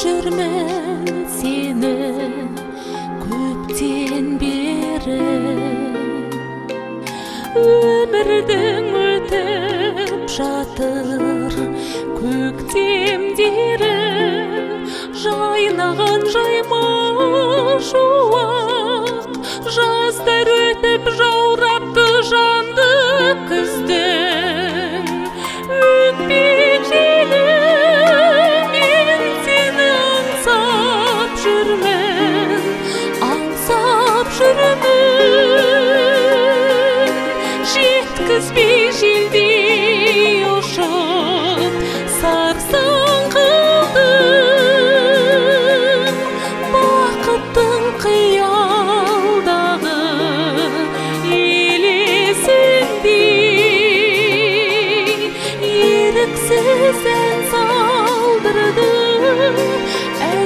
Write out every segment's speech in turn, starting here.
жүрмін сені көптен бері. Өмірдің өтіп жатыр көктемдері, жайнаған жайма шуақ, жаздар өтіп жауратты жанды күздің өкпек желі. Мен сені аңсап жүрмін, аңсап жүрмін, жеткізбей желдей ұшып сарсаң қылдым. Бақыттың қиялдағы елесіндей еріксіз ән салдырдым, ән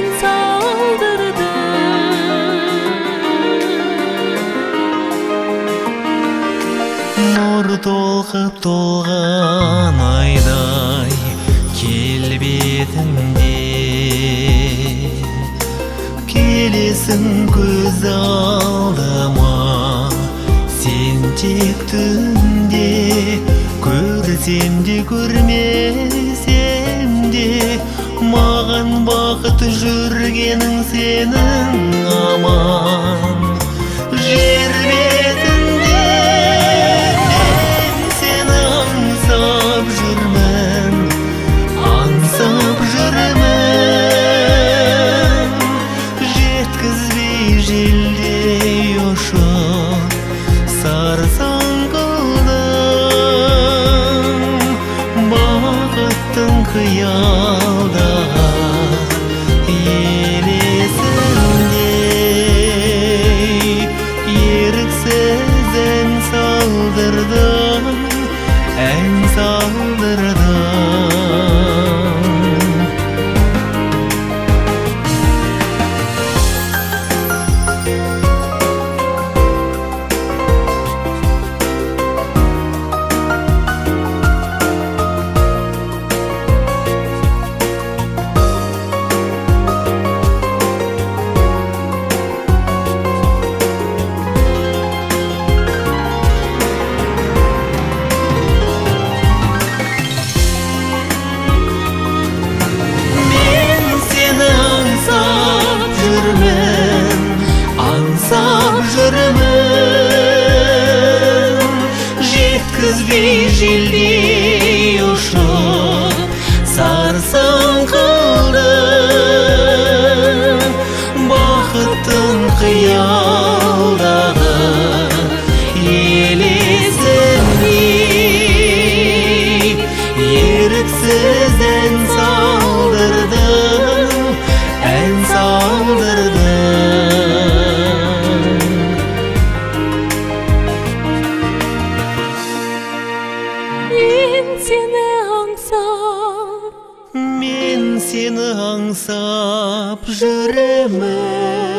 салдырдым. Нұр толқып толған айдай келбетіңде, келесің көз алдыма сен тек түнде. Көрсем де көрмесем де маған бақыт жүргенің сенің аман. Жер бетінде мен сені аңсап жүрмін, аңсап жүрмін, жеткізбей желдей ұшып сарсаң қылдым. Бақыттың қиялдағы елесіндей еріксіз ән салдырдым, ән салдырдым. Аңсап жүрмін, жеткізбей желдей ұшып сарсаң қылдым. Бақыттың қиялдағы елесіндей еріксіз ән салдырдым, ән салдырдым. Мен сені аңсап жүрмін.